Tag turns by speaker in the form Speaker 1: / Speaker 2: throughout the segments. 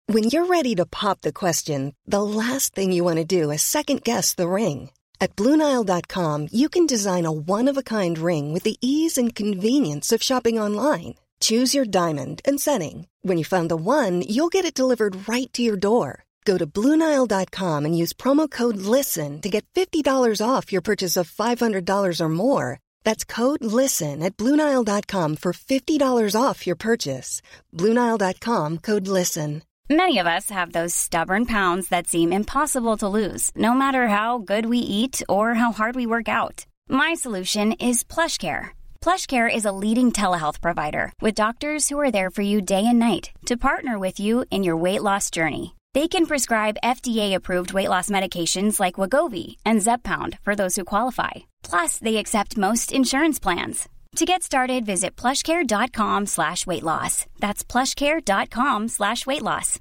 Speaker 1: When you're ready to pop the question, the last thing you want to do is second-guess the ring. At BlueNile.com, you can design a one-of-a-kind ring with the ease and convenience of shopping online. Choose your diamond and setting. When you find the one, you'll get it delivered right to your door. Go to BlueNile.com and use promo code LISTEN to get $50 off your purchase of $500 or more. That's code LISTEN at BlueNile.com for $50 off your purchase. BlueNile.com, code LISTEN.
Speaker 2: Many of us have those stubborn pounds that seem impossible to lose, no matter how good we eat or how hard we work out. My solution is PlushCare. PlushCare is a leading telehealth provider with doctors who are there for you day and night to partner with you in your weight loss journey. They can prescribe FDA-approved weight loss medications like Wegovy and Zepbound for those who qualify. Plus, they accept most insurance plans. To get started, visit plushcare.com/weightloss. That's plushcare.com/weightloss.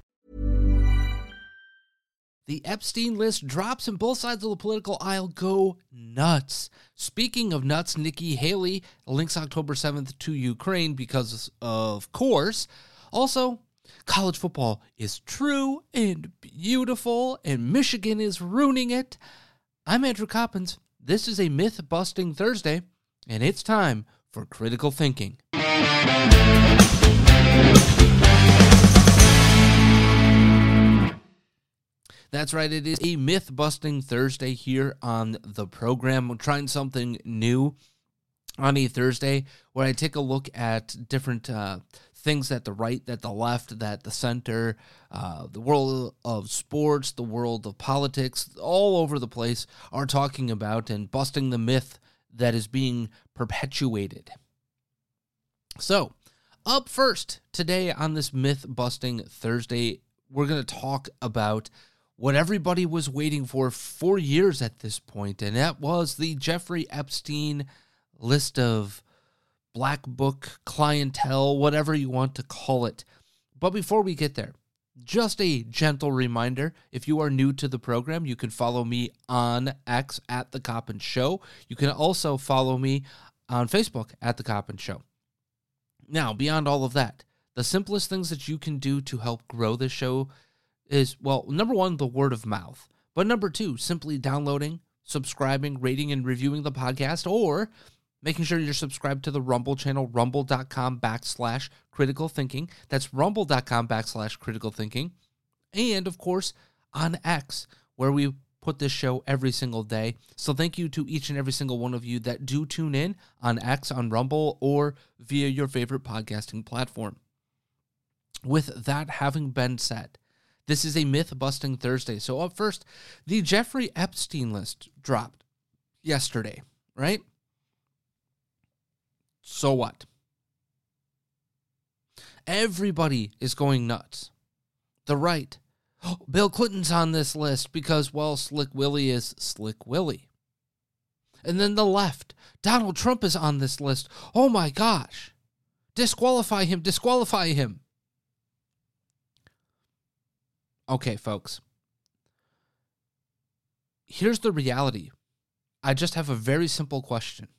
Speaker 3: The Epstein list drops and both sides of the political aisle go nuts. Speaking of nuts, Nikki Haley links October 7th to Ukraine because, of course, also, college football is true and beautiful, and Michigan is ruining it. I'm Andrew Coppins. This is a myth-busting Thursday, and it's time for Critical Thinking. That's right, it is a myth-busting Thursday here on the program. We're trying something new on a Thursday where I take a look at different things that the right, that the left, that the center, the world of sports, the world of politics, all over the place are talking about and busting the myth that is being perpetuated. So, up first today on this myth-busting Thursday, we're going to talk about what everybody was waiting for years at this point, and that was the Jeffrey Epstein list of black book clientele, whatever you want to call it. But before we get there, just a gentle reminder, if you are new to the program, you can follow me on X at The Coppin Show. You can also follow me on Facebook at The Coppin Show. Now, beyond all of that, the simplest things that you can do to help grow this show is, well, number one, the word of mouth. But number two, simply downloading, subscribing, rating, and reviewing the podcast, or making sure you're subscribed to the Rumble channel, rumble.com/critical thinking. That's rumble.com/critical thinking. And, of course, on X, where we put this show every single day. So thank you to each and every single one of you that do tune in on X, on Rumble, or via your favorite podcasting platform. With that having been said, this is a myth-busting Thursday. So up first, the Jeffrey Epstein list dropped yesterday, right? So what? Everybody is going nuts. The right, Bill Clinton's on this list because, well, Slick Willie is Slick Willie. And then the left, Donald Trump is on this list. Oh my gosh. Disqualify him, disqualify him. Okay, folks. Here's the reality. I just have a very simple question.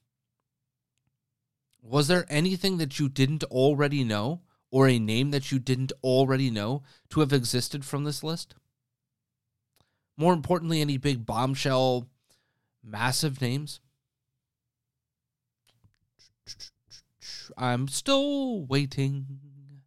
Speaker 3: Was there anything that you didn't already know, or a name that you didn't already know, to have existed from this list? More importantly, any big bombshell, massive names? I'm still waiting.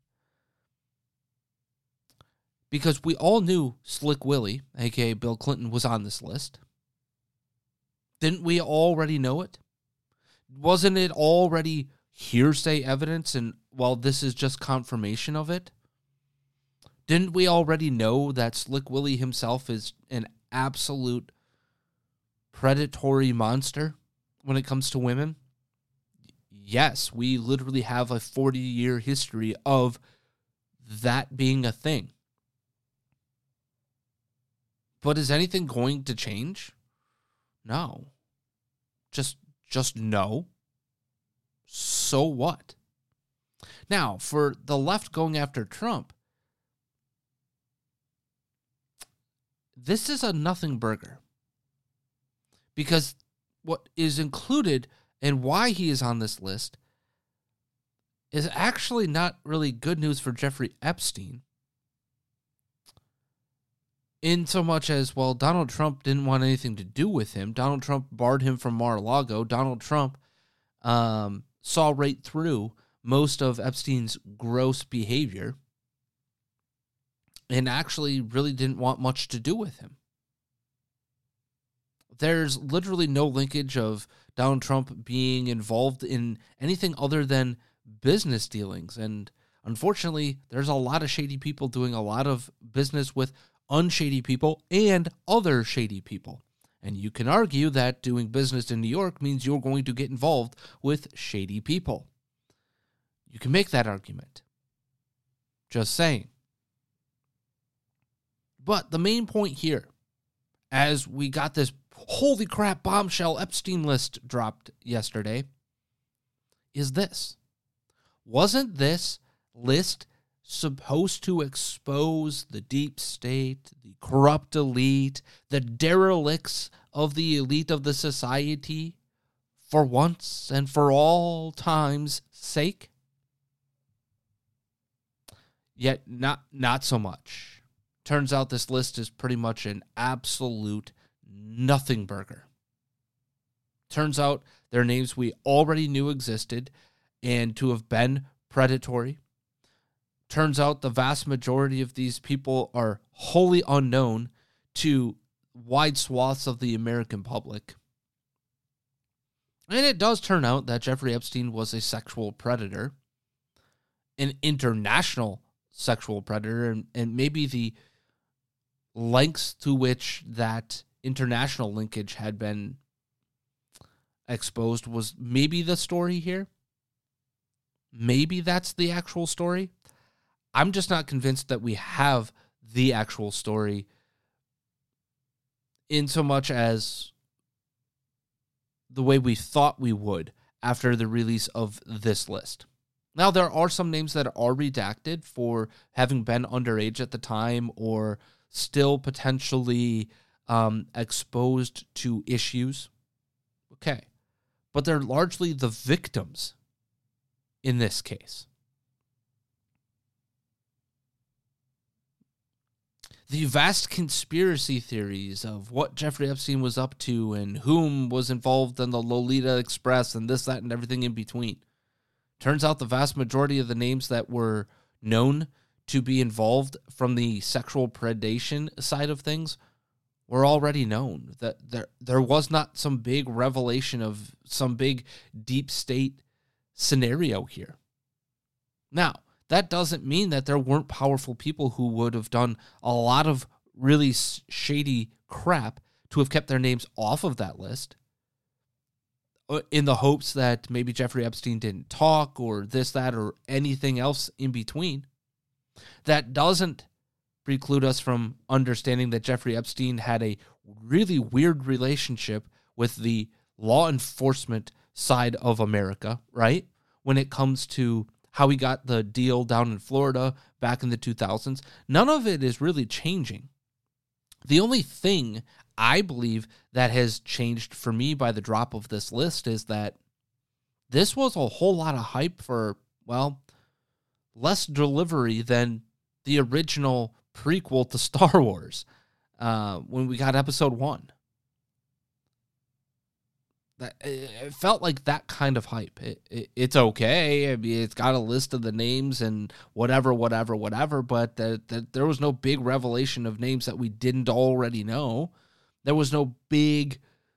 Speaker 3: Because we all knew Slick Willie, a.k.a. Bill Clinton, was on this list. Didn't we already know it? Wasn't it already hearsay evidence, and, well, this is just confirmation of it? Didn't we already know that Slick Willie himself is an absolute predatory monster when it comes to women? Yes, we literally have a 40-year history of that being a thing. But is anything going to change? No. Just no. So what? Now, for the left going after Trump, this is a nothing burger. Because what is included and why he is on this list is actually not really good news for Jeffrey Epstein. In so much as, well, Donald Trump didn't want anything to do with him. Donald Trump barred him from Mar-a-Lago. Donald Trump saw right through most of Epstein's gross behavior and actually really didn't want much to do with him. There's literally no linkage of Donald Trump being involved in anything other than business dealings. And unfortunately, there's a lot of shady people doing a lot of business with unshady people and other shady people. And you can argue that doing business in New York means you're going to get involved with shady people. You can make that argument. Just saying. But the main point here, as we got this holy crap bombshell Epstein list dropped yesterday, is this. Wasn't this list supposed to expose the deep state, the corrupt elite, the derelicts of the elite of the society for once and for all time's sake? Yet not so much. Turns out this list is pretty much an absolute nothing burger. Turns out they're names we already knew existed and to have been predatory. Turns out the vast majority of these people are wholly unknown to wide swaths of the American public. And it does turn out that Jeffrey Epstein was a sexual predator, an international sexual predator, and maybe the lengths to which that international linkage had been exposed was maybe the story here. Maybe that's the actual story. I'm just not convinced that we have the actual story in so much as the way we thought we would after the release of this list. Now, there are some names that are redacted for having been underage at the time or still potentially exposed to issues. Okay. But they're largely the victims in this case. The vast conspiracy theories of what Jeffrey Epstein was up to and whom was involved in the Lolita Express and this, that, and everything in between. Turns out the vast majority of the names that were known to be involved from the sexual predation side of things were already known. That there was not some big revelation of some big deep state scenario here. Now, that doesn't mean that there weren't powerful people who would have done a lot of really shady crap to have kept their names off of that list in the hopes that maybe Jeffrey Epstein didn't talk or this, that, or anything else in between. That doesn't preclude us from understanding that Jeffrey Epstein had a really weird relationship with the law enforcement side of America, right? When it comes to how he got the deal down in Florida back in the 2000s, none of it is really changing. The only thing I believe that has changed for me by the drop of this list is that this was a whole lot of hype for, well, less delivery than the original prequel to Star Wars when we got episode 1. It felt like that kind of hype. It's okay. I mean, it's got a list of the names and whatever, but there was no big revelation of names that we didn't already know. There was no big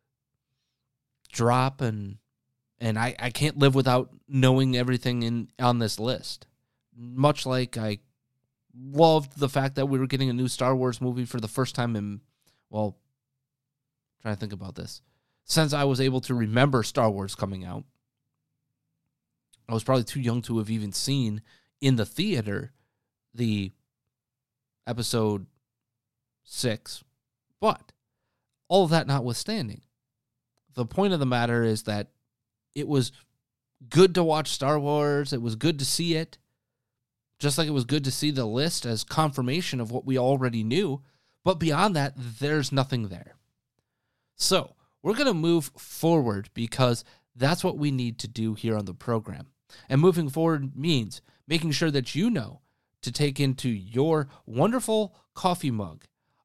Speaker 3: drop, and I can't live without knowing everything on this list. Much like I loved the fact that we were getting a new Star Wars movie for the first time in, well, I'm trying to think about this. Since I was able to remember Star Wars coming out, I was probably too young to have even seen in the theater the episode 6. But all of that notwithstanding, the point of the matter is that it was good to watch Star Wars. It was good to see it. Just like it was good to see the list as confirmation of what we already knew. But beyond that, there's nothing there. So we're going to move forward because that's what we need to do here on the program. And moving forward means making sure that you know to take into your wonderful coffee mug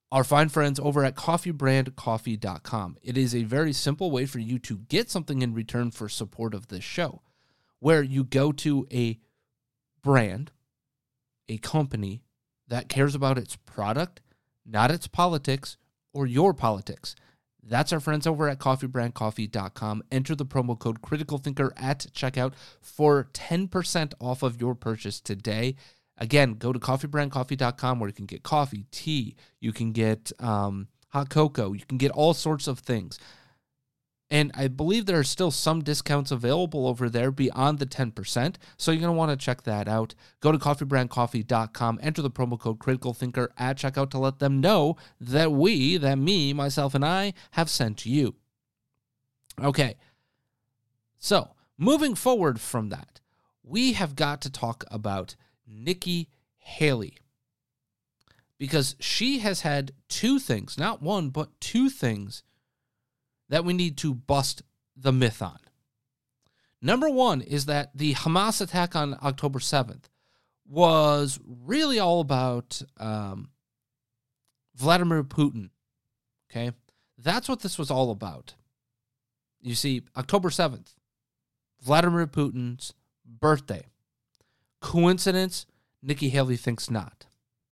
Speaker 3: our fine friends over at coffeebrandcoffee.com. It is a very simple way for you to get something in return for support of this show, where you go to a brand, a company that cares about its product, not its politics or your politics. That's our friends over at coffeebrandcoffee.com. Enter the promo code CriticalThinker at checkout for 10% off of your purchase today. Again, go to coffeebrandcoffee.com where you can get coffee, tea, you can get hot cocoa, you can get all sorts of things. And I believe there are still some discounts available over there beyond the 10%, so you're going to want to check that out. Go to coffeebrandcoffee.com, enter the promo code CriticalThinker at checkout to let them know that me, myself, and I have sent you. Okay, so moving forward from that, we have got to talk about Nikki Haley, because she has had two things, not one, but two things that we need to bust the myth on. Number one is that the Hamas attack on October 7th was really all about Vladimir Putin, okay? That's what this was all about. You see, October 7th, Vladimir Putin's birthday. Coincidence? Nikki Haley thinks not.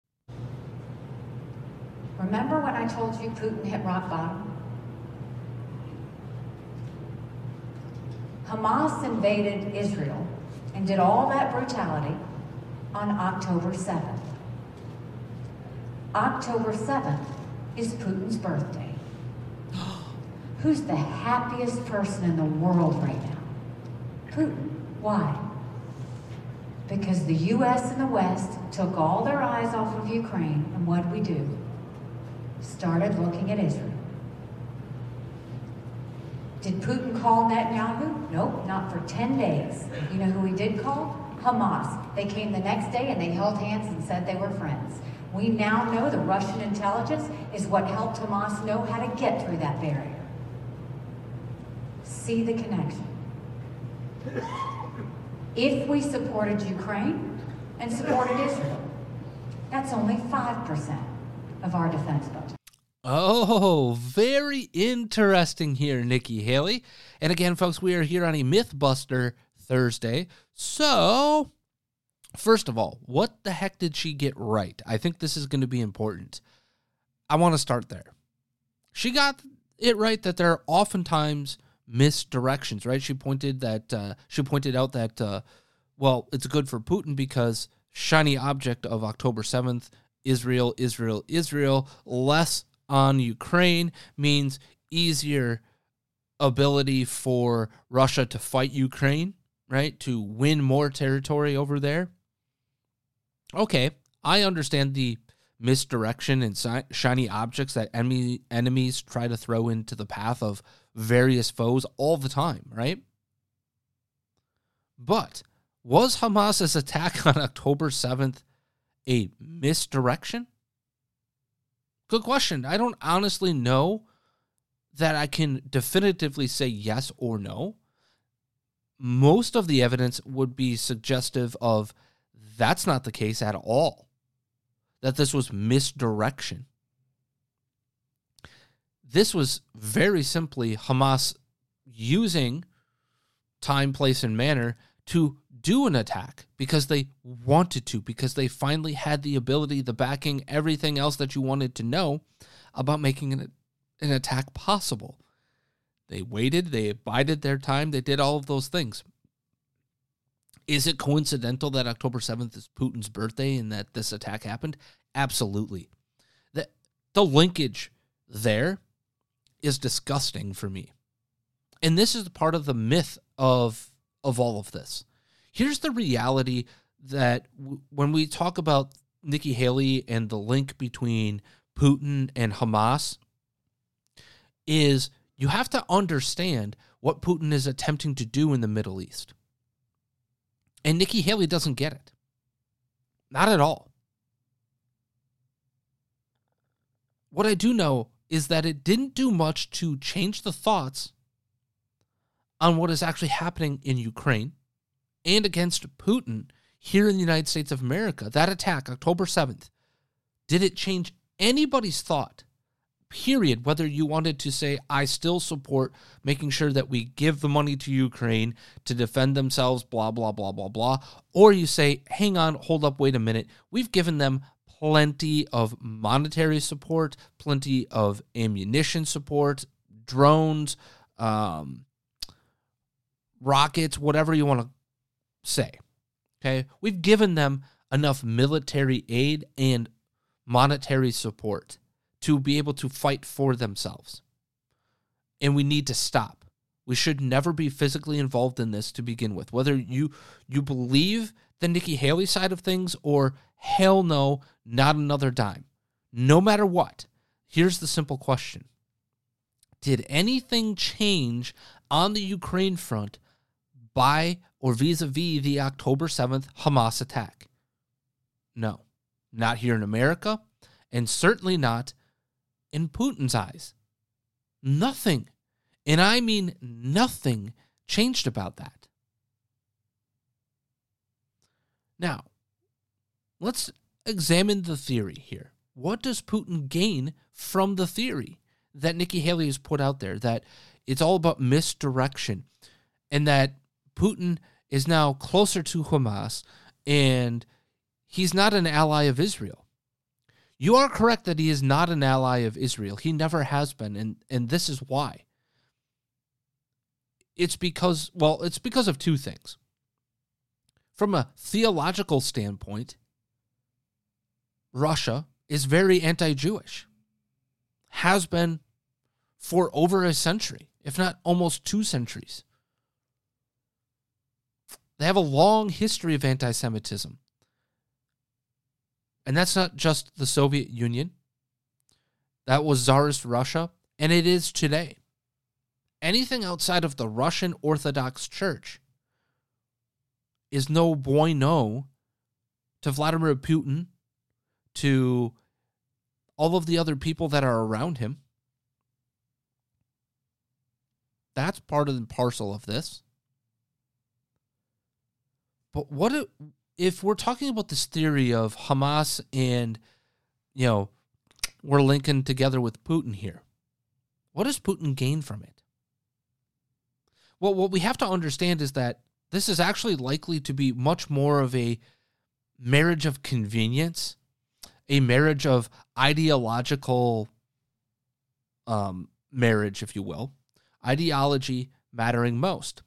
Speaker 4: Remember when I told you Putin hit rock bottom? Hamas invaded Israel and did all that brutality on October 7th. October 7th is Putin's birthday. Who's the happiest person in the world right now? Putin. Why? Because the U.S. and the West took all their eyes off of Ukraine, and what did we do? Started looking at Israel. Did Putin call Netanyahu? Nope, not for 10 days. You know who he did call? Hamas. They came the next day and they held hands and said they were friends. We now know the Russian intelligence is what helped Hamas know how to get through that barrier. See the connection. If we supported Ukraine and supported Israel, that's only 5% of our defense budget.
Speaker 3: Oh, very interesting here, Nikki Haley. And again, folks, we are here on a Mythbuster Thursday. So, first of all, what the heck did she get right? I think this is going to be important. I want to start there. She got it right that there are oftentimes misdirections, right? She pointed out that well, it's good for Putin because shiny object of October 7th, Israel, less on Ukraine means easier ability for Russia to fight Ukraine, right? To win more territory over there. Okay, I understand the misdirection and shiny objects that enemies try to throw into the path of various foes all the time, right? But was Hamas's attack on October 7th a misdirection? Good question. I don't honestly know that I can definitively say yes or no. Most of the evidence would be suggestive of that's not the case at all, that this was misdirection. This was very simply Hamas using time, place, and manner to do an attack because they wanted to, because they finally had the ability, the backing, everything else that you wanted to know about making an attack possible. They waited, they bided their time, they did all of those things. Is it coincidental that October 7th is Putin's birthday and that this attack happened? Absolutely. The linkage there is disgusting for me. And this is part of the myth of all of this. Here's the reality that when we talk about Nikki Haley and the link between Putin and Hamas, is you have to understand what Putin is attempting to do in the Middle East. And Nikki Haley doesn't get it. Not at all. What I do know is that it didn't do much to change the thoughts on what is actually happening in Ukraine and against Putin here in the United States of America. That attack, October 7th, did it change anybody's thought, period, whether you wanted to say, I still support making sure that we give the money to Ukraine to defend themselves, blah, blah, blah, blah, blah, or you say, hang on, hold up, wait a minute, we've given them plenty of monetary support, plenty of ammunition support, drones, rockets, whatever you want to say. Okay, we've given them enough military aid and monetary support to be able to fight for themselves. And we need to stop. We should never be physically involved in this to begin with. Whether you believe the Nikki Haley side of things or hell no, not another dime. No matter what, here's the simple question. Did anything change on the Ukraine front by or vis-a-vis the October 7th Hamas attack? No, not here in America, and certainly not in Putin's eyes. Nothing, and I mean nothing, changed about that. Now, let's examine the theory here. What does Putin gain from the theory that Nikki Haley has put out there, that it's all about misdirection and that Putin is now closer to Hamas and he's not an ally of Israel? You are correct that he is not an ally of Israel. He never has been, and this is why. It's because of two things. From a theological standpoint, Russia is very anti-Jewish. Has been for over a century, if not almost 2 centuries. They have a long history of anti-Semitism. And that's not just the Soviet Union. That was Tsarist Russia, and it is today. Anything outside of the Russian Orthodox Church is no bueno to Vladimir Putin, to all of the other people that are around him. That's part and parcel of this. But what if we're talking about this theory of Hamas and, we're linking together with Putin here? What does Putin gain from it? Well, what we have to understand is that this is actually likely to be much more of a marriage of convenience, a marriage of ideological marriage, if you will. Ideology mattering most.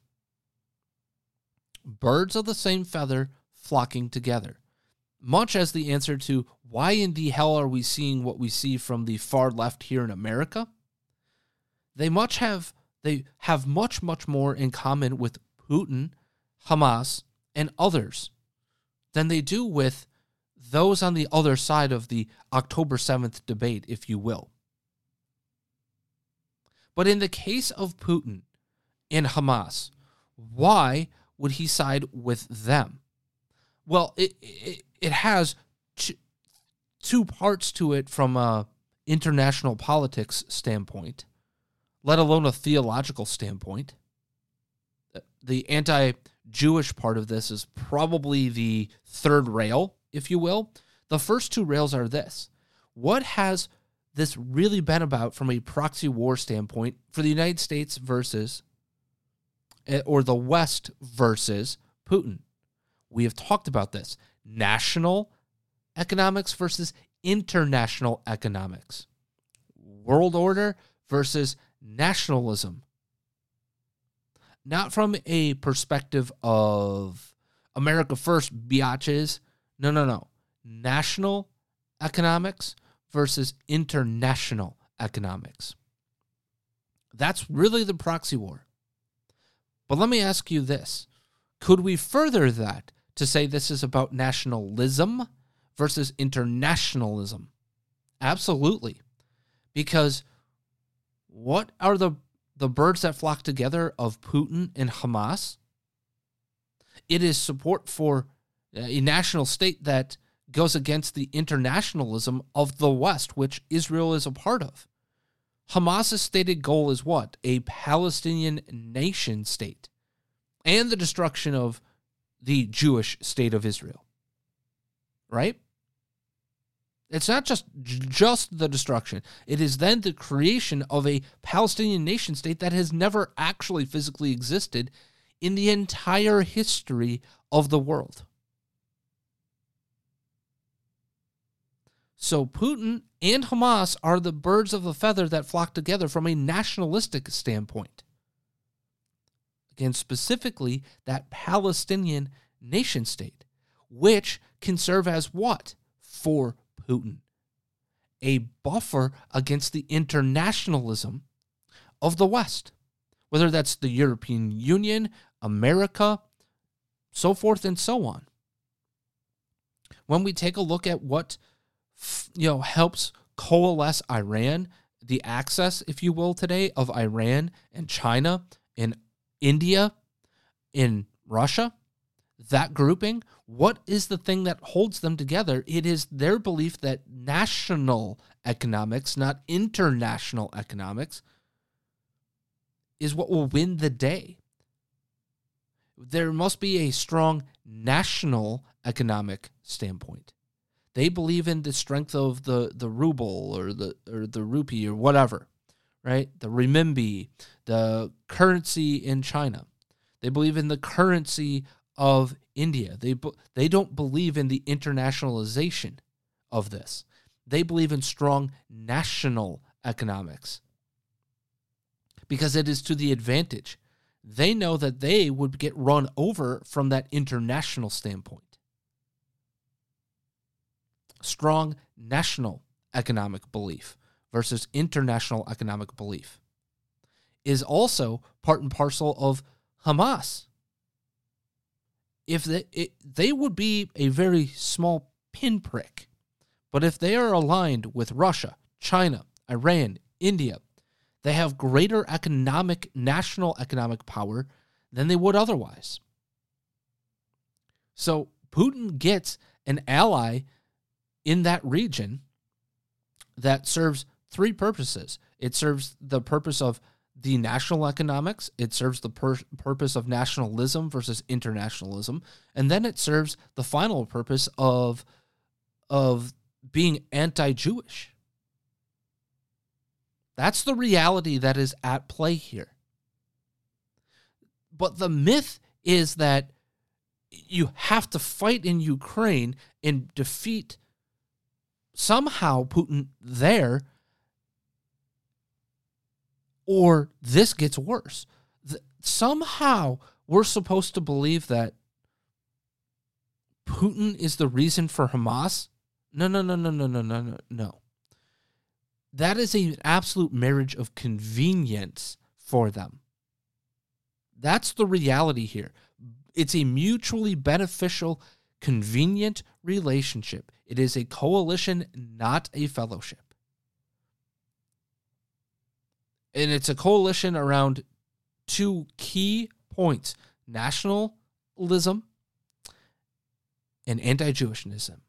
Speaker 3: Birds of the same feather flocking together. Much as the answer to why in the hell are we seeing what we see from the far left here in America, they have much more in common with Putin, Hamas, and others than they do with those on the other side of the October 7th debate, if you will. But in the case of Putin and Hamas, why would he side with them? Well, it has two parts to it from a international politics standpoint, let alone a theological standpoint. The anti-Jewish part of this is probably the third rail, if you will. The first 2 rails are this. What has this really been about from a proxy war standpoint for the United States versus, or the West versus Putin? We have talked about this. National economics versus international economics. World order versus nationalism. Not from a perspective of America first, biatches. No. National economics versus international economics. That's really the proxy war. But let me ask you this. Could we further that to say this is about nationalism versus internationalism? Absolutely. Because what are the birds that flock together of Putin and Hamas? It is support for a national state that goes against the internationalism of the West, which Israel is a part of. Hamas's stated goal is what? A Palestinian nation state and the destruction of the Jewish state of Israel. Right? It's not just the destruction. It is then the creation of a Palestinian nation state that has never actually physically existed in the entire history of the world. So Putin and Hamas are the birds of a feather that flock together from a nationalistic standpoint. Again, specifically that Palestinian nation state, which can serve as what for Putin? A buffer against the internationalism of the West, whether that's the European Union, America, so forth and so on. When we take a look at what helps coalesce Iran, the access, if you will, today of Iran and China and India, in Russia, that grouping, what is the thing that holds them together? It is their belief that national economics, not international economics, is what will win the day. There must be a strong national economic standpoint. They believe in the strength of the ruble or the rupee or whatever, right? The renminbi, the currency in China. They believe in the currency of India. They don't believe in the internationalization of this. They believe in strong national economics because it is to the advantage. They know that they would get run over from that international standpoint. Strong national economic belief versus international economic belief is also part and parcel of Hamas. If they would be a very small pinprick, but if they are aligned with Russia, China, Iran, India, they have greater national economic power than they would otherwise. So Putin gets an ally in that region that serves three purposes. It serves the purpose of the national economics, it serves the purpose of nationalism versus internationalism, and then it serves the final purpose of being anti-Jewish. That's the reality that is at play here. But the myth is that you have to fight in Ukraine and defeat somehow Putin there, or this gets worse. Somehow we're supposed to believe that Putin is the reason for Hamas. No. That is an absolute marriage of convenience for them. That's the reality here. It's a mutually beneficial, convenient relationship. It is a coalition, not a fellowship. And it's a coalition around two key points: nationalism and anti-Jewishism.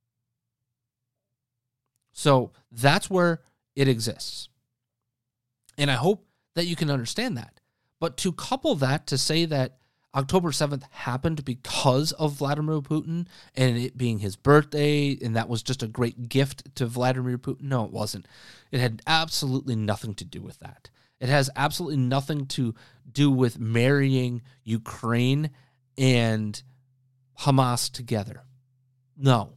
Speaker 3: So that's where it exists. And I hope that you can understand that. But to couple that, to say that October 7th happened because of Vladimir Putin and it being his birthday, and that was just a great gift to Vladimir Putin. No, it wasn't. It had absolutely nothing to do with that. It has absolutely nothing to do with marrying Ukraine and Hamas together. No.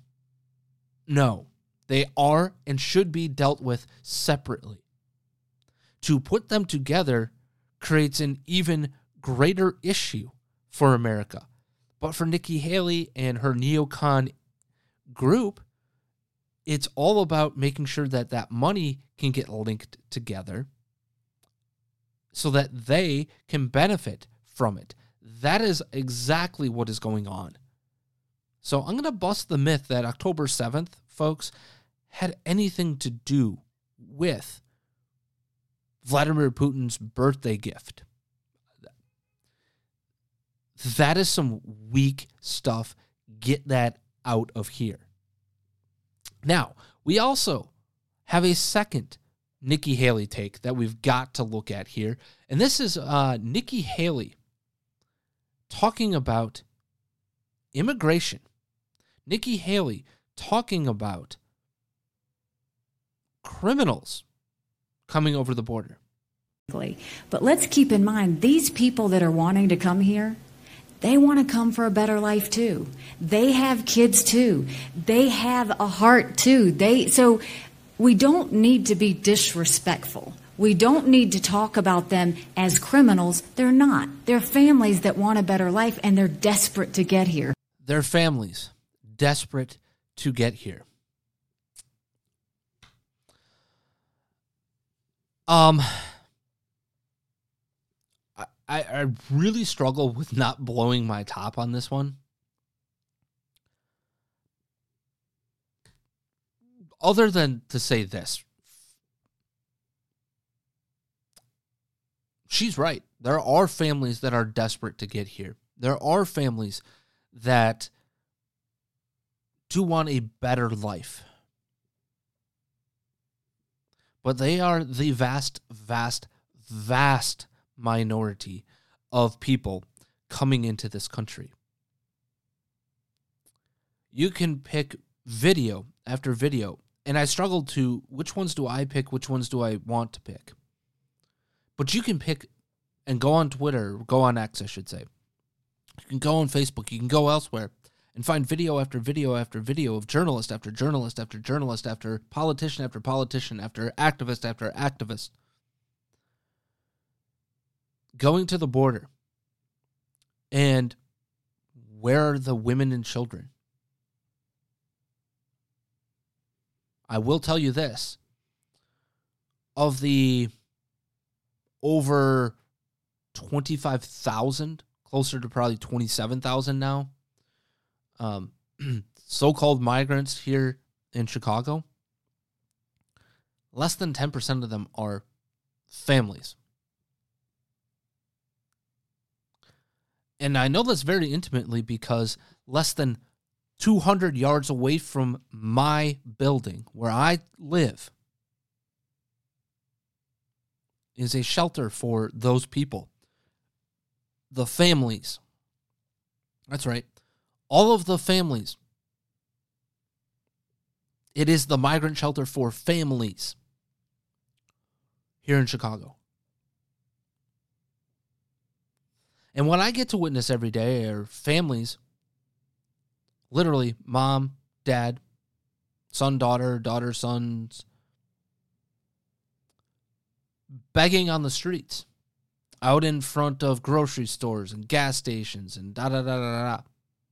Speaker 3: They are and should be dealt with separately. To put them together creates an even greater issue for America. But for Nikki Haley and her neocon group, it's all about making sure that that money can get linked together so that they can benefit from it. That is exactly what is going on. So I'm going to bust the myth that October 7th, folks, had anything to do with Vladimir Putin's birthday gift. That is some weak stuff. Get that out of here. Now, we also have a second Nikki Haley take that we've got to look at here. And this is Nikki Haley talking about immigration. Nikki Haley talking about criminals coming over the border.
Speaker 5: But let's keep in mind, these people that are wanting to come here, they want to come for a better life too. They have kids too. They have a heart too. So we don't need to be disrespectful. We don't need to talk about them as criminals. They're not. They're families that want a better life, and they're desperate to get here.
Speaker 3: They're families desperate to get here. I really struggle with not blowing my top on this one. Other than to say this. She's right. There are families that are desperate to get here. There are families that do want a better life. But they are the vast, vast, vast minority of people coming into this country. You can pick video after video, and I struggled to, which ones do I pick, which ones do I want to pick? But you can pick and go on Twitter, go on X, I should say. You can go on Facebook, you can go elsewhere and find video after video after video of journalist after journalist after journalist after politician after politician after activist going to the border. And where are the women and children? I will tell you this. Of the over 25,000, closer to probably 27,000 now, so-called migrants here in Chicago, less than 10% of them are families. And I know this very intimately because less than 200 yards away from my building, where I live, is a shelter for those people. The families. That's right. All of the families. It is the migrant shelter for families here in Chicago. And what I get to witness every day are families, literally mom, dad, son, daughter, daughter, sons, begging on the streets, out in front of grocery stores and gas stations and da-da-da-da-da.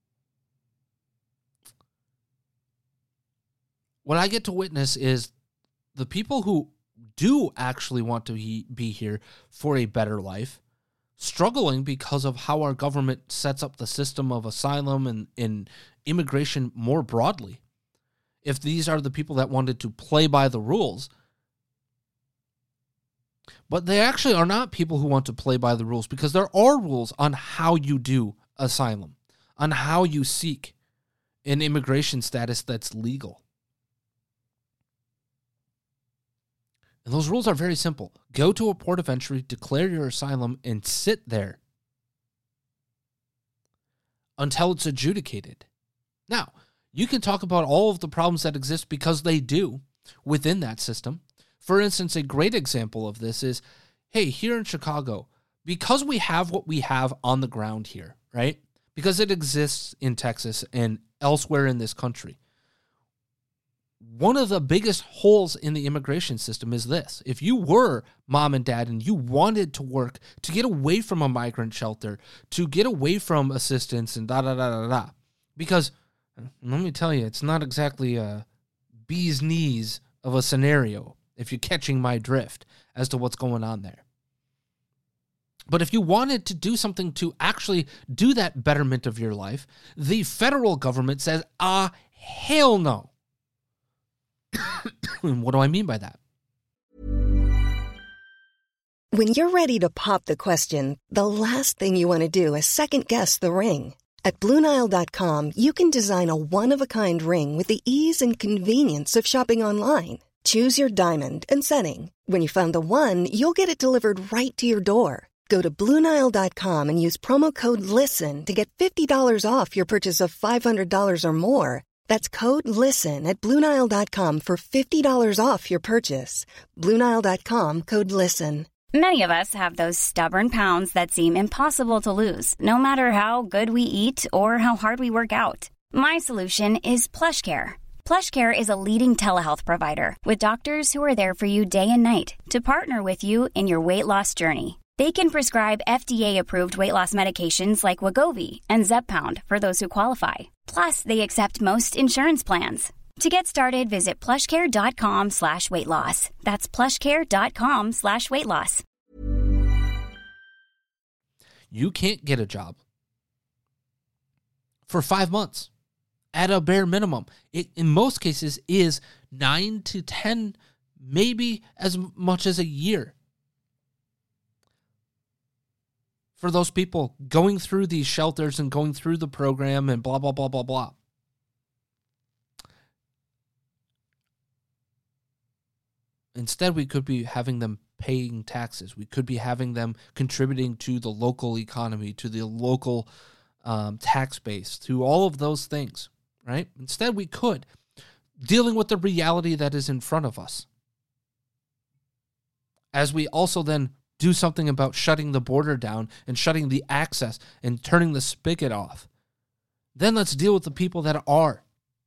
Speaker 3: What I get to witness is the people who do actually want to be here for a better life, struggling because of how our government sets up the system of asylum and immigration more broadly. If these are the people that wanted to play by the rules, but they actually are not people who want to play by the rules, because there are rules on how you do asylum, on how you seek an immigration status that's legal. And those rules are very simple. Go to a port of entry, declare your asylum, and sit there until it's adjudicated. Now, you can talk about all of the problems that exist, because they do within that system. For instance, a great example of this is, hey, here in Chicago, because we have what we have on the ground here, right? Because it exists in Texas and elsewhere in this country. One of the biggest holes in the immigration system is this. If you were mom and dad and you wanted to work to get away from a migrant shelter, to get away from assistance and da-da-da-da-da, because let me tell you, it's not exactly a bee's knees of a scenario, if you're catching my drift as to what's going on there. But if you wanted to do something to actually do that betterment of your life, the federal government says, hell no. What do I mean by that?
Speaker 1: When you're ready to pop the question, the last thing you want to do is second-guess the ring. At BlueNile.com, you can design a one-of-a-kind ring with the ease and convenience of shopping online. Choose your diamond and setting. When you find the one, you'll get it delivered right to your door. Go to BlueNile.com and use promo code LISTEN to get $50 off your purchase of $500 or more. That's code LISTEN at BlueNile.com for $50 off your purchase. BlueNile.com, code LISTEN.
Speaker 2: Many of us have those stubborn pounds that seem impossible to lose, no matter how good we eat or how hard we work out. My solution is PlushCare. PlushCare is a leading telehealth provider with doctors who are there for you day and night to partner with you in your weight loss journey. They can prescribe FDA-approved weight loss medications like Wegovy and Zepbound for those who qualify. Plus, they accept most insurance plans. To get started, visit plushcare.com/weightloss. That's plushcare.com/weightloss.
Speaker 3: You can't get a job for 5 months at a bare minimum. It, in most cases, is 9 to 10, maybe as much as a year. For those people going through these shelters and going through the program and blah, blah, blah, blah, blah. Instead, we could be having them paying taxes. We could be having them contributing to the local economy, to the local tax base, to all of those things, right? Instead, we could, dealing with the reality that is in front of us. As we also then do something about shutting the border down and shutting the access and turning the spigot off. Then let's deal with the people that are.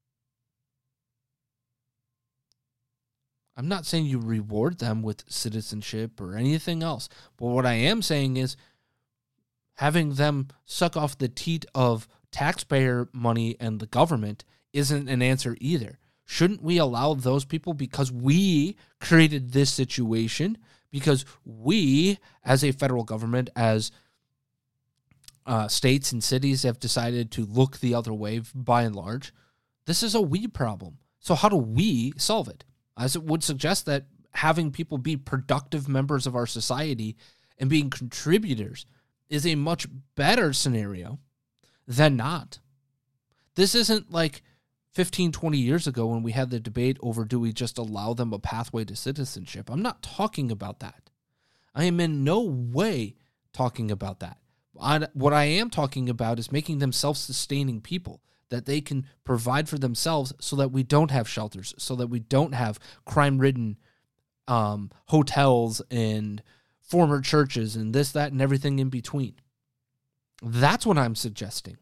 Speaker 3: I'm not saying you reward them with citizenship or anything else. But what I am saying is having them suck off the teat of taxpayer money and the government isn't an answer either. Shouldn't we allow those people, because we created this situation, because we, as a federal government, as states and cities have decided to look the other way by and large, this is a we problem. So how do we solve it? As it would suggest that having people be productive members of our society and being contributors is a much better scenario than not. This isn't like 15, 20 years ago when we had the debate over do we just allow them a pathway to citizenship. I'm not talking about that. I am in no way talking about that. What I am talking about is making them self-sustaining people, that they can provide for themselves so that we don't have shelters, so that we don't have crime-ridden hotels and former churches and this, that, and everything in between. That's what I'm suggesting.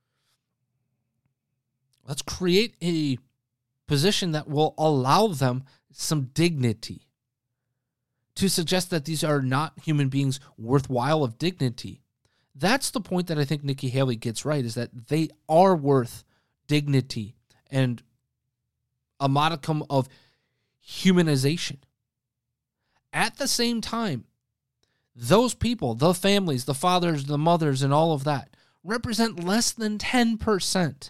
Speaker 3: Let's create a position that will allow them some dignity. To suggest that these are not human beings worthwhile of dignity. That's the point that I think Nikki Haley gets right, is that they are worth dignity and a modicum of humanization. At the same time, those people, the families, the fathers, the mothers, and all of that, represent less than 10%.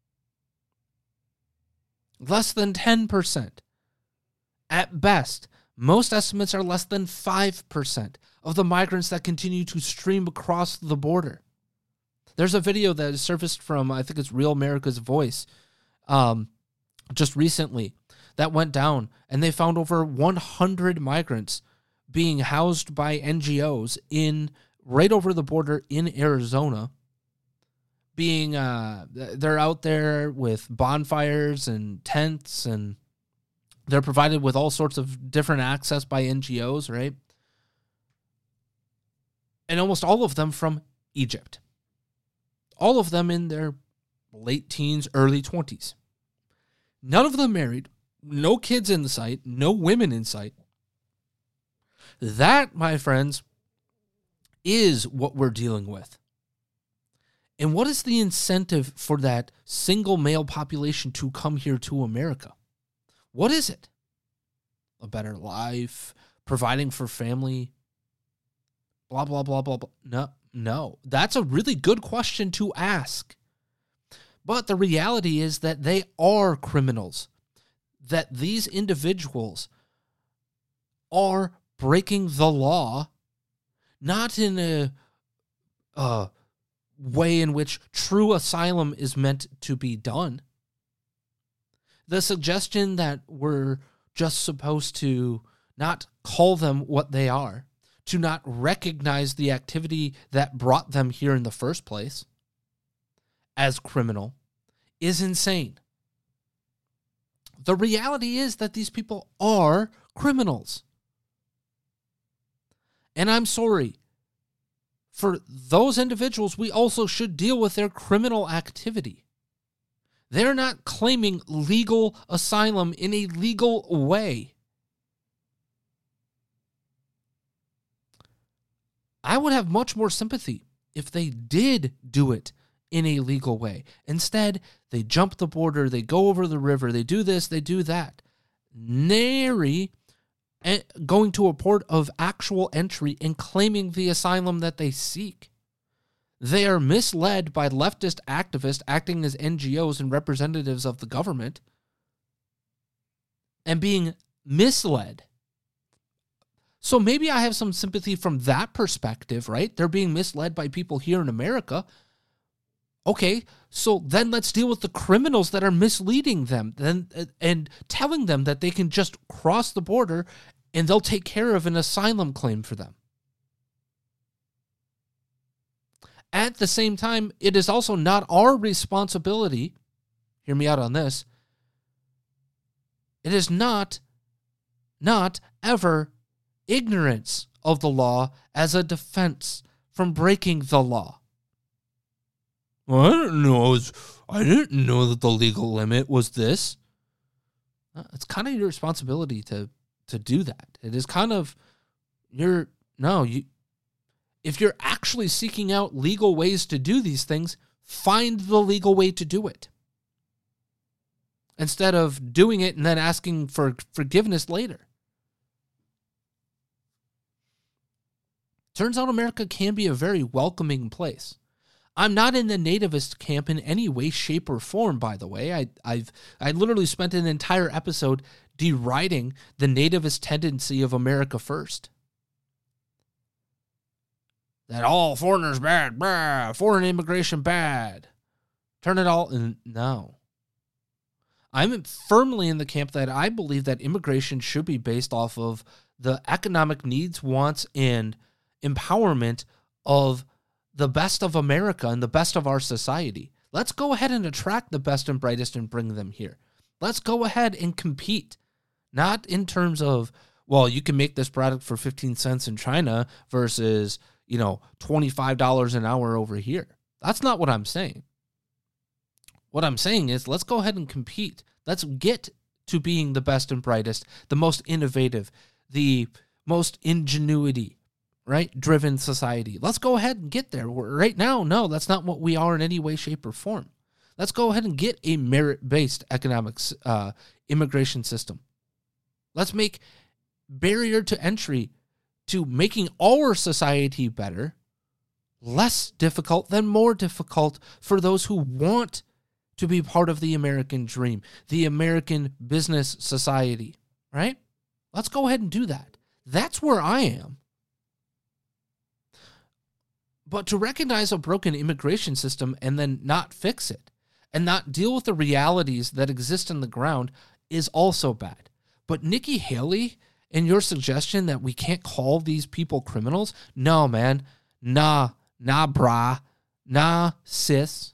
Speaker 3: Less than 10%. At best, most estimates are less than 5% of the migrants that continue to stream across the border. There's a video that has surfaced from, I think it's Real America's Voice, just recently, that went down, and they found over 100 migrants being housed by NGOs in right over the border in Arizona. Being, they're out there with bonfires and tents, and they're provided with all sorts of different access by NGOs, right? And almost all of them from Egypt. All of them in their late teens, early 20s. None of them married, no kids in sight, no women in sight. That, my friends, is what we're dealing with. And what is the incentive for that single male population to come here to America? What is it? A better life, providing for family, blah, blah, blah, blah, blah. No. That's a really good question to ask. But the reality is that they are criminals. That these individuals are breaking the law, not in a way in which true asylum is meant to be done. The suggestion that we're just supposed to not call them what they are, to not recognize the activity that brought them here in the first place as criminal, is insane. The reality is that these people are criminals. And I'm sorry. For those individuals, we also should deal with their criminal activity. They're not claiming legal asylum in a legal way. I would have much more sympathy if they did do it in a legal way. Instead, they jump the border, they go over the river, they do this, they do that. Nary going to a port of actual entry and claiming the asylum that they seek. They are misled by leftist activists acting as NGOs and representatives of the government and being misled. So maybe I have some sympathy from that perspective, right? They're being misled by people here in America. Okay, so then let's deal with the criminals that are misleading them and telling them that they can just cross the border and they'll take care of an asylum claim for them. At the same time, it is also not our responsibility, hear me out on this, it is not ever ignorance of the law as a defense from breaking the law. Well, I didn't know that the legal limit was this. It's kind of your responsibility to do that. It is kind of if you're actually seeking out legal ways to do these things, find the legal way to do it. Instead of doing it and then asking for forgiveness later. Turns out America can be a very welcoming place. I'm not in the nativist camp in any way, shape, or form, by the way. I literally spent an entire episode deriding the nativist tendency of America First. That all foreigners bad, blah, foreign immigration bad. Turn it all in. No. I'm firmly in the camp that I believe that immigration should be based off of the economic needs, wants, and empowerment of the best of America and the best of our society. Let's go ahead and attract the best and brightest and bring them here. Let's go ahead and compete. Not in terms of, well, you can make this product for 15 cents in China versus, $25 an hour over here. That's not what I'm saying. What I'm saying is let's go ahead and compete. Let's get to being the best and brightest, the most innovative, the most ingenuity, right? Driven society. Let's go ahead and get there. Right now, no, that's not what we are in any way, shape, or form. Let's go ahead and get a merit-based economics immigration system. Let's make barrier to entry to making our society better less difficult than more difficult for those who want to be part of the American dream, the American business society, right? Let's go ahead and do that. That's where I am. But to recognize a broken immigration system and then not fix it and not deal with the realities that exist on the ground is also bad. But Nikki Haley and your suggestion that we can't call these people criminals, no, man. Nah, brah. Nah, sis.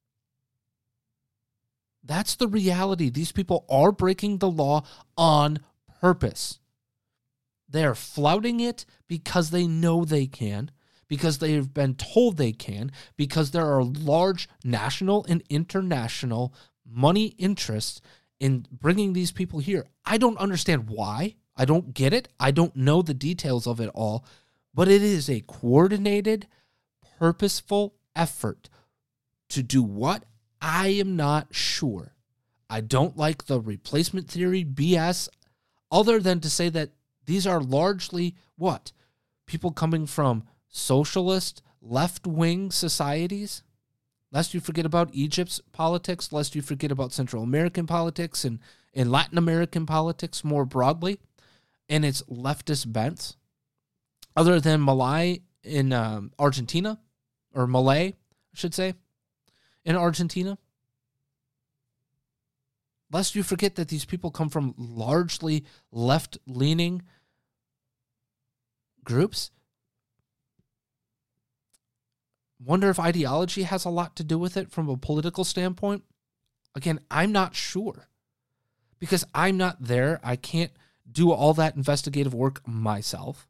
Speaker 3: That's the reality. These people are breaking the law on purpose. They're flouting it because they know they can, because they've been told they can, because there are large national and international money interests in bringing these people here. I don't understand why. I don't get it. I don't know the details of it all, but it is a coordinated, purposeful effort to do what? I am not sure. I don't like the replacement theory BS, other than to say that these are largely what? People coming from socialist, left-wing societies? Lest you forget about Egypt's politics, lest you forget about Central American politics and Latin American politics more broadly, and its leftist bents. Other than Malay in Argentina, or Malay, I should say, in Argentina. Lest you forget that these people come from largely left-leaning groups. Wonder if ideology has a lot to do with it from a political standpoint. Again, I'm not sure. because I'm not there. I can't do all that investigative work myself.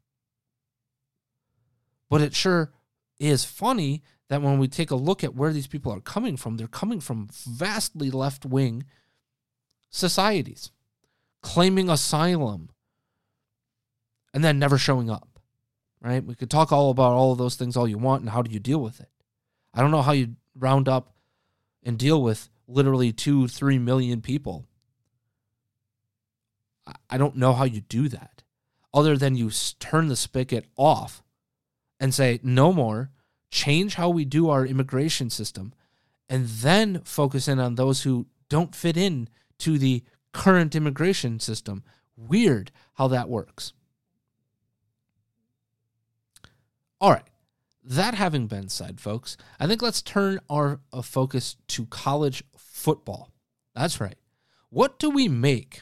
Speaker 3: But it sure is funny that when we take a look at where these people are coming from, they're coming from vastly left-wing societies, claiming asylum, and then never showing up, right? We could talk all about all of those things all you want, and how do you deal with it? I don't know how you round up and deal with literally 2-3 million people. I don't know how you do that, other than you turn the spigot off and say, no more, change how we do our immigration system, and then focus in on those who don't fit in to the current immigration system. Weird how that works. All right. That having been said, folks, I think let's turn our focus to college football. That's right. What do we make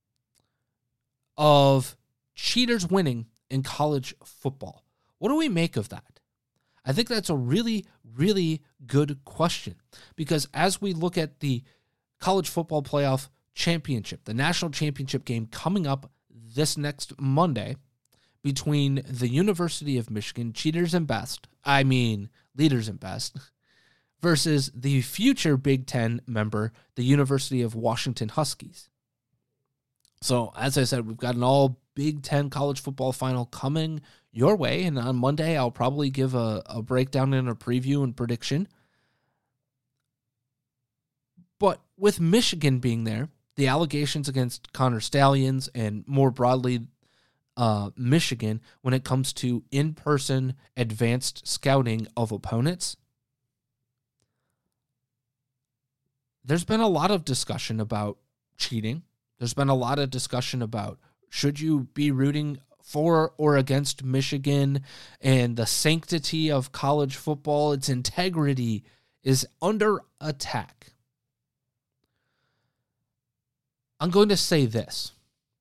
Speaker 3: of cheaters winning in college football? What do we make of that? I think that's a really, really good question, because as we look at the college football playoff championship, the national championship game coming up this next Monday between the University of Michigan, Leaders in Best, versus the future Big Ten member, the University of Washington Huskies. So, as I said, we've got an all Big Ten college football final coming your way, and on Monday I'll probably give a breakdown and a preview and prediction. But with Michigan being there, the allegations against Connor Stalions, and more broadly Michigan, when it comes to in-person advanced scouting of opponents, there's been a lot of discussion about cheating. There's been a lot of discussion about should you be rooting for or against Michigan, and the sanctity of college football, its integrity is under attack. I'm going to say this.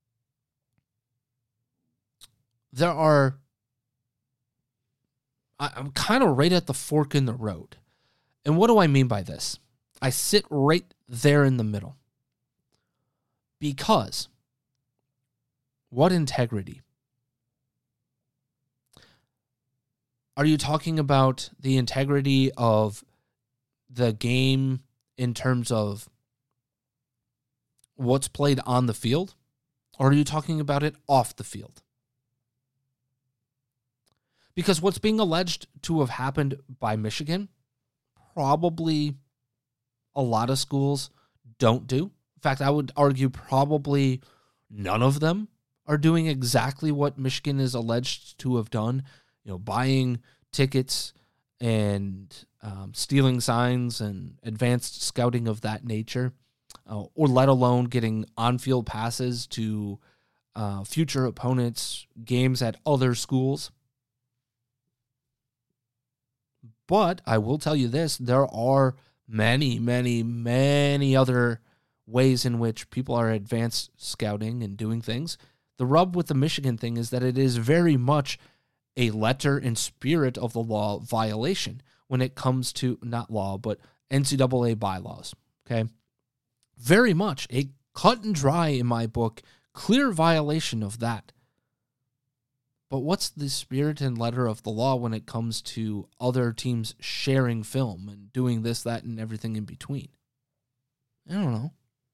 Speaker 3: I'm kind of right at the fork in the road. And what do I mean by this? I sit right there in the middle. Because what integrity? Are you talking about the integrity of the game in terms of what's played on the field? Or are you talking about it off the field? Because what's being alleged to have happened by Michigan, probably a lot of schools don't do. In fact, I would argue probably none of them are doing exactly what Michigan is alleged to have done. You know, buying tickets and stealing signs and advanced scouting of that nature, or let alone getting on-field passes to future opponents' games at other schools. But I will tell you this, there are many, many, many other ways in which people are advanced scouting and doing things. The rub with the Michigan thing is that it is very much a letter and spirit of the law violation when it comes to, not law, but NCAA bylaws, okay? Very much a cut and dry, in my book, clear violation of that. But what's the spirit and letter of the law when it comes to other teams sharing film and doing this, that, and everything in between? I don't know.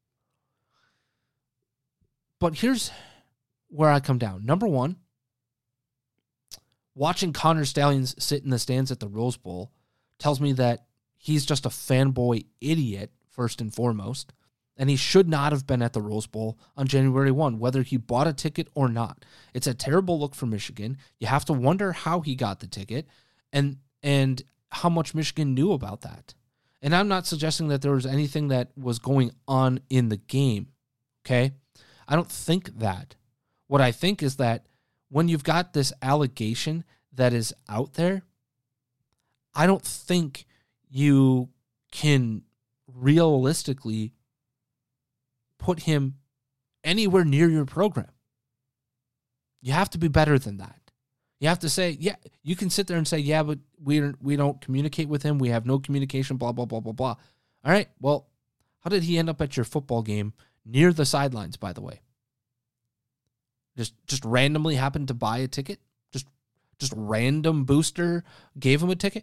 Speaker 3: But here's where I come down. Number one, watching Connor Stalions sit in the stands at the Rose Bowl tells me that he's just a fanboy idiot, first and foremost, and he should not have been at the Rose Bowl on January 1, whether he bought a ticket or not. It's a terrible look for Michigan. You have to wonder how he got the ticket and how much Michigan knew about that. And I'm not suggesting that there was anything that was going on in the game, okay? I don't think that. What I think is that when you've got this allegation that is out there, I don't think you can realistically put him anywhere near your program. You have to be better than that. You have to say, yeah, you can sit there and say, yeah, but we don't communicate with him. We have no communication, blah, blah, blah, blah, blah. All right, well, how did he end up at your football game near the sidelines, by the way. Just randomly happened to buy a ticket. Just random booster gave him a ticket.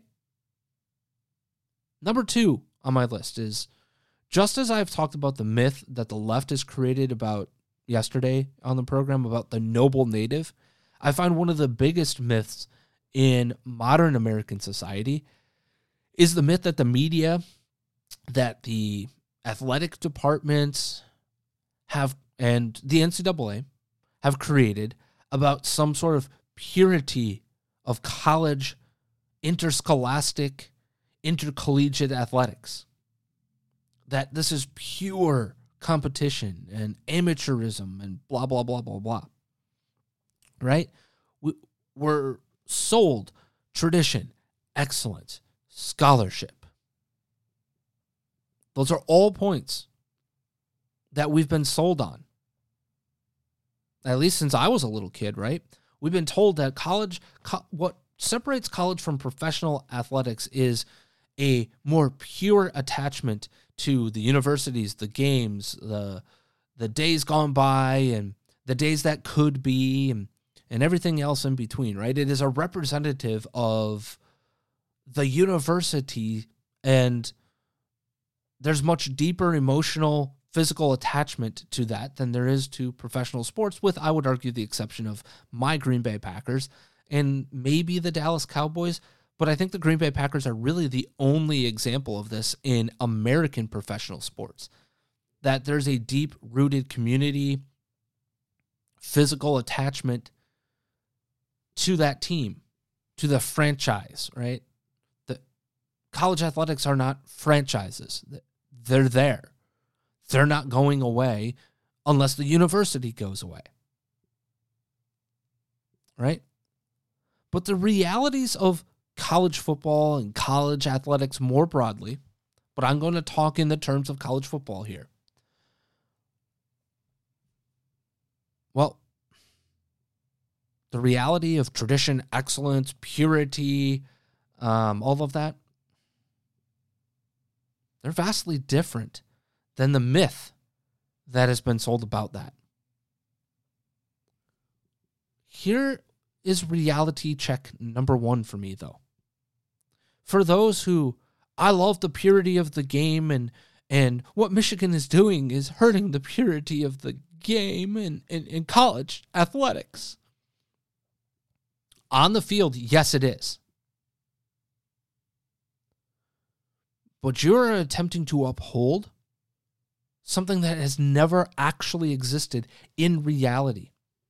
Speaker 3: Number 2 on my list is, just as I've talked about the myth that the left has created about yesterday on the program about the noble native, I find one of the biggest myths in modern American society is the myth that the media, that the athletic departments have, and the NCAA have created about some sort of purity of college, interscholastic, intercollegiate athletics. That this is pure competition and amateurism and blah, blah, blah, blah, blah. Right? We're sold tradition, excellence, scholarship. Those are all points that we've been sold on. At least since I was a little kid, right? We've been told that what separates college from professional athletics is a more pure attachment to the universities, the games, the days gone by, and the days that could be, and everything else in between, right? It is a representative of the university, and there's much deeper emotional, physical attachment to that than there is to professional sports, with, I would argue, the exception of my Green Bay Packers and maybe the Dallas Cowboys. But I think the Green Bay Packers are really the only example of this in American professional sports, that there's a deep-rooted community, physical attachment to that team, to the franchise, right? The college athletics are not franchises. They're there. They're not going away unless the university goes away, right? But the realities of college football and college athletics more broadly, but I'm going to talk in the terms of college football here. Well, the reality of tradition, excellence, purity, all of that, they're vastly different than the myth that has been sold about that. Here is reality check number 1 for me, though. For those who, I love the purity of the game, and what Michigan is doing is hurting the purity of the game in college athletics. On the field, yes, it is. But you're attempting to uphold something that has never actually existed in reality.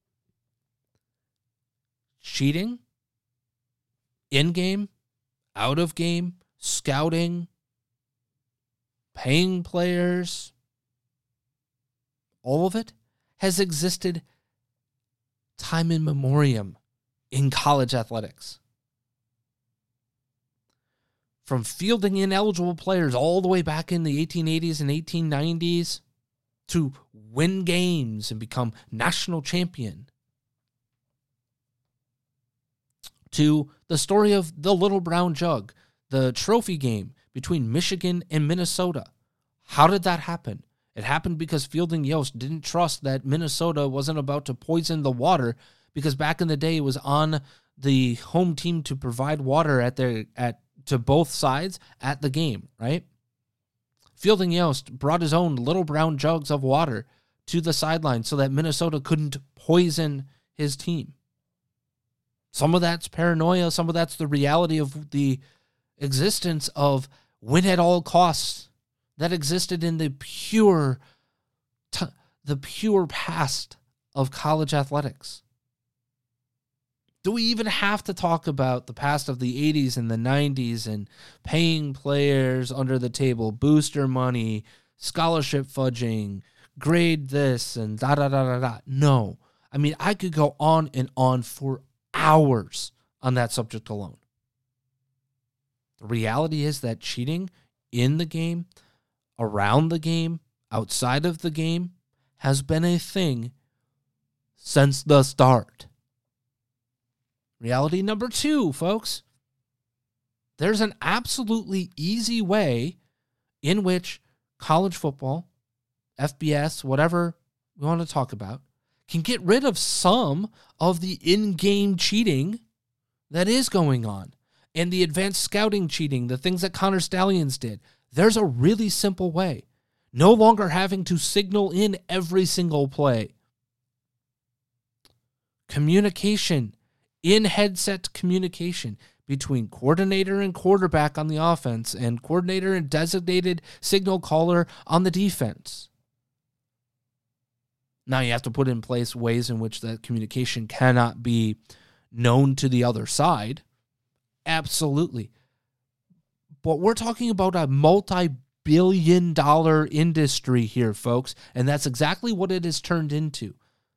Speaker 3: Cheating, in-game, out-of-game, scouting, paying players, all of it has existed time in memoriam in college athletics. From fielding ineligible players all the way back in the 1880s and 1890s to win games and become national champion, to the story of the Little Brown Jug, the trophy game between Michigan and Minnesota. How did that happen? It happened because Fielding Yost didn't trust that Minnesota wasn't about to poison the water, because back in the day it was on the home team to provide water to both sides at the game, right? Fielding Yost brought his own little brown jugs of water to the sideline so that Minnesota couldn't poison his team. Some of that's paranoia, some of that's the reality of the existence of win at all costs that existed in the pure past of college athletics. Do we even have to talk about the past of the 80s and the 90s and paying players under the table, booster money, scholarship fudging, grade this, and da-da-da-da-da? No. I mean, I could go on and on for hours on that subject alone. The reality is that cheating in the game, around the game, outside of the game, has been a thing since the start. Reality number 2, folks. There's an absolutely easy way in which college football FBS, whatever we want to talk about, can get rid of some of the in-game cheating that is going on and the advanced scouting cheating, the things that Connor Stallions did. There's a really simple way. No longer having to signal in every single play. Communication, in-headset communication between coordinator and quarterback on the offense and coordinator and designated signal caller on the defense. Now you have to put in place ways in which that communication cannot be known to the other side. Absolutely. But we're talking about a multi-billion-dollar industry here, folks, and that's exactly what it has turned into.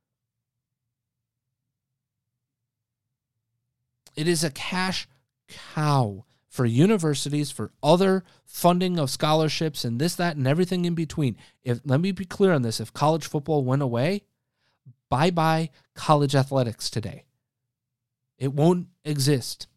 Speaker 3: It is a cash cow for universities, for other funding of scholarships and this, that, and everything in between. Let me be clear on this. If college football went away, bye-bye college athletics today. It won't exist.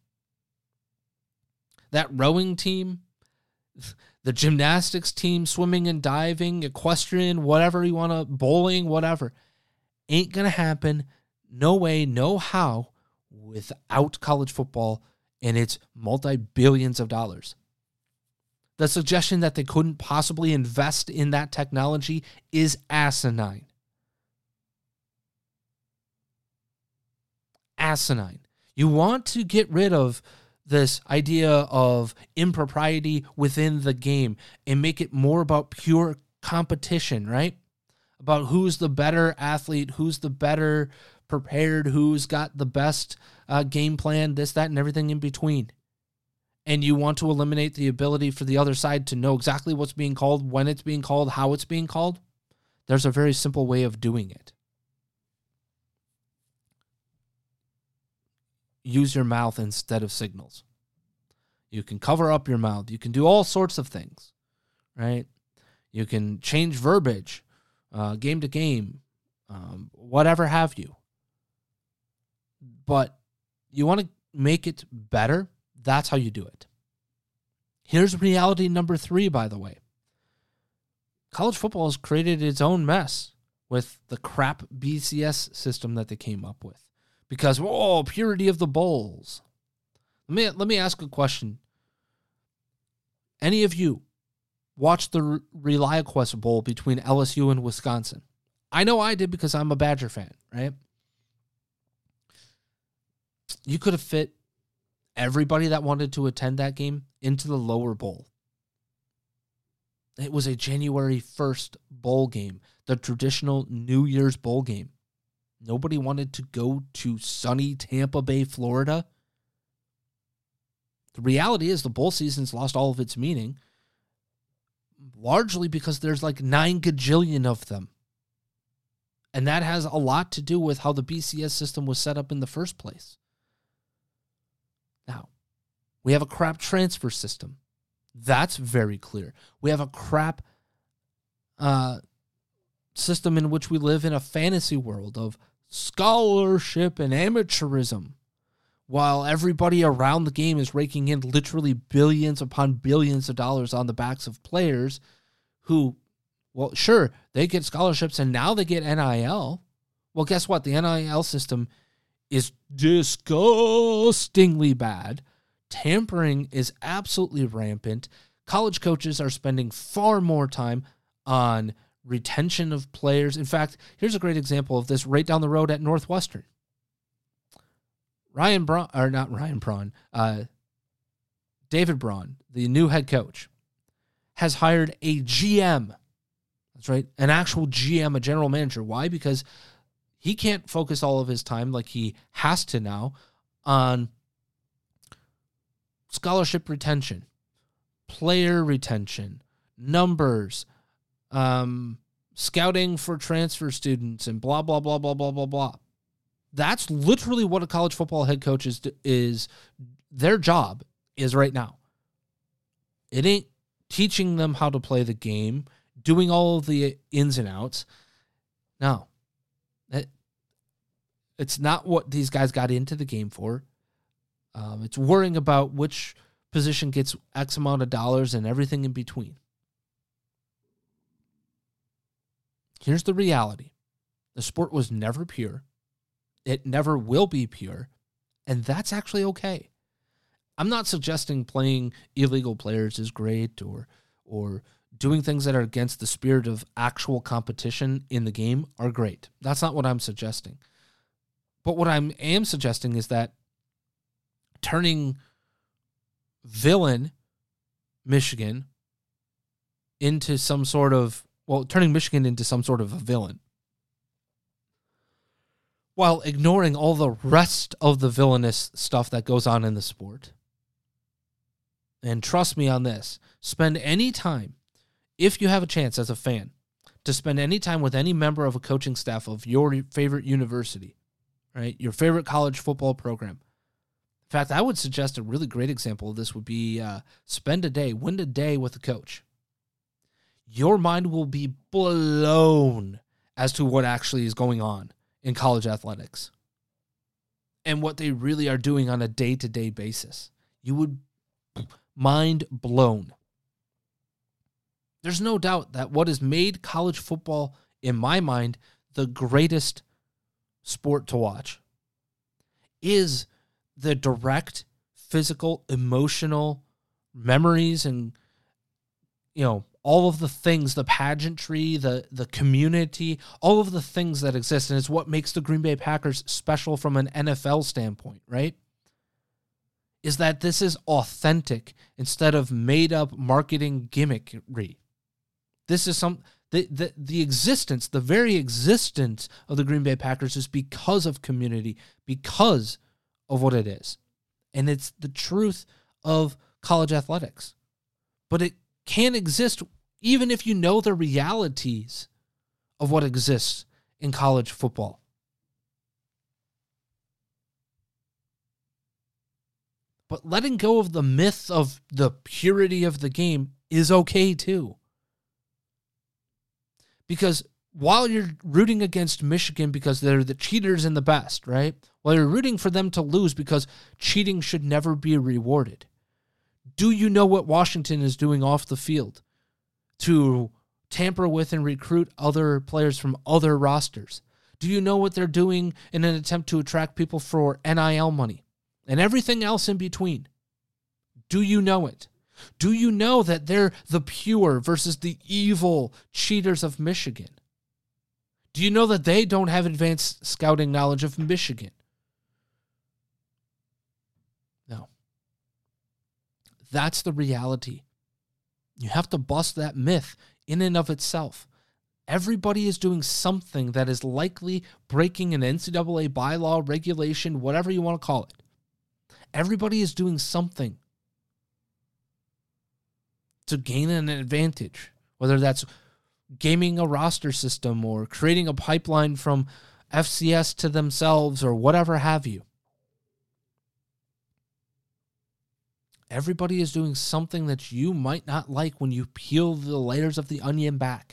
Speaker 3: That rowing team, the gymnastics team, swimming and diving, equestrian, whatever you want to, bowling, whatever, ain't going to happen. No way, no how without college football and its multi-billions of dollars. The suggestion that they couldn't possibly invest in that technology is asinine. Asinine. You want to get rid of this idea of impropriety within the game and make it more about pure competition, right? About who's the better athlete, who's the better prepared, who's got the best game plan, this, that, and everything in between. And you want to eliminate the ability for the other side to know exactly what's being called, when it's being called, how it's being called. There's a very simple way of doing it. Use your mouth instead of signals. You can cover up your mouth. You can do all sorts of things, right? You can change verbiage, game to game, whatever have you. But you want to make it better, that's how you do it. Here's reality number 3, by the way. College football has created its own mess with the crap BCS system that they came up with. Because, purity of the bowls. Let me ask a question. Any of you watched the ReliaQuest Bowl between LSU and Wisconsin? I know I did because I'm a Badger fan, right? You could have fit everybody that wanted to attend that game into the lower bowl. It was a January 1st bowl game, the traditional New Year's bowl game. Nobody wanted to go to sunny Tampa Bay, Florida. The reality is the bowl season's lost all of its meaning, largely because there's like 9 gajillion of them. And that has a lot to do with how the BCS system was set up in the first place. Now, we have a crap transfer system. That's very clear. We have a crap system in which we live in a fantasy world of scholarship and amateurism, while everybody around the game is raking in literally billions upon billions of dollars on the backs of players who, well, sure, they get scholarships and now they get NIL. Well, guess what? The NIL system is disgustingly bad. Tampering is absolutely rampant. College coaches are spending far more time on retention of players. In fact, here's a great example of this right down the road at Northwestern. David Braun, the new head coach, has hired a GM. That's right, an actual GM, a general manager. Why? Because he can't focus all of his time like he has to now on scholarship retention, player retention, numbers, scouting for transfer students, and blah, blah, blah, blah, blah, blah, blah. That's literally what a college football head coach is their job is right now. It ain't teaching them how to play the game, doing all of the ins and outs. No. It's not what these guys got into the game for. It's worrying about which position gets X amount of dollars and everything in between. Here's the reality. The sport was never pure. It never will be pure. And that's actually okay. I'm not suggesting playing illegal players is great or doing things that are against the spirit of actual competition in the game are great. That's not what I'm suggesting. But what I am suggesting is that turning villain Michigan into some sort of, turning Michigan into some sort of a villain, while ignoring all the rest of the villainous stuff that goes on in the sport. And trust me on this, spend any time, if you have a chance as a fan, to spend any time with any member of a coaching staff of your favorite university, right? Your favorite college football program. In fact, I would suggest a really great example of this would be spend a day with a coach. Your mind will be blown as to what actually is going on in college athletics and what they really are doing on a day-to-day basis. You would mind blown. There's no doubt that what has made college football, in my mind, the greatest sport to watch is the direct physical, emotional memories and, all of the things, the pageantry, the community, all of the things that exist. And it's what makes the Green Bay Packers special from an NFL standpoint, right? Is that this is authentic instead of made-up marketing gimmickry. This is the existence, the very existence of the Green Bay Packers is because of community, because of what it is. And it's the truth of college athletics. But it can't exist even if you know the realities of what exists in college football. But letting go of the myth of the purity of the game is okay too. Because while you're rooting against Michigan because they're the cheaters and the best, right? While you're rooting for them to lose because cheating should never be rewarded, do you know what Washington is doing off the field to tamper with and recruit other players from other rosters? Do you know what they're doing in an attempt to attract people for NIL money and everything else in between? Do you know it? Do you know that they're the pure versus the evil cheaters of Michigan? Do you know that they don't have advanced scouting knowledge of Michigan? No. That's the reality. You have to bust that myth in and of itself. Everybody is doing something that is likely breaking an NCAA bylaw, regulation, whatever you want to call it. Everybody is doing something to gain an advantage, whether that's gaming a roster system or creating a pipeline from FCS to themselves or whatever have you. Everybody is doing something that you might not like when you peel the layers of the onion back.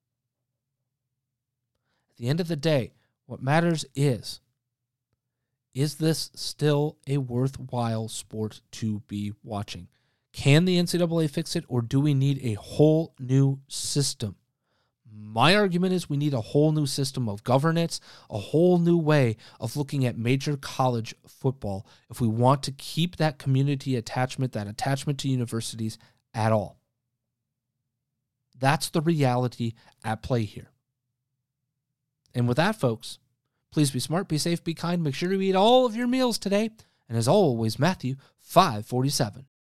Speaker 3: At the end of the day, what matters is this still a worthwhile sport to be watching? Can the NCAA fix it, or do we need a whole new system? My argument is we need a whole new system of governance, a whole new way of looking at major college football if we want to keep that community attachment, that attachment to universities at all. That's the reality at play here. And with that, folks, please be smart, be safe, be kind. Make sure to eat all of your meals today. And as always, Matthew 5:47.